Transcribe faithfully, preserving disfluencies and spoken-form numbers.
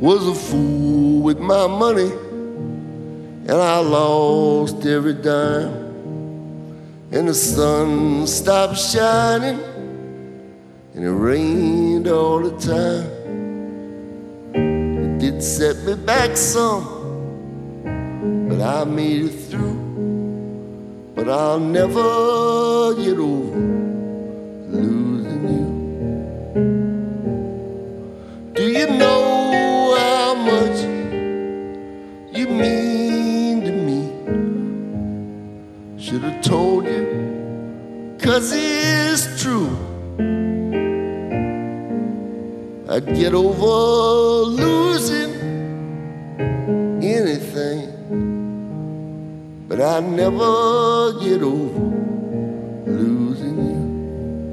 was a fool with my money, and I lost every dime. And the sun stopped shining, and it rained all the time. It did set me back some, but I made it through. But I'll never get over losing you. Do you know how much you mean to me? Should have told you, 'cause it's true. I'd get over losing anything, but I never get over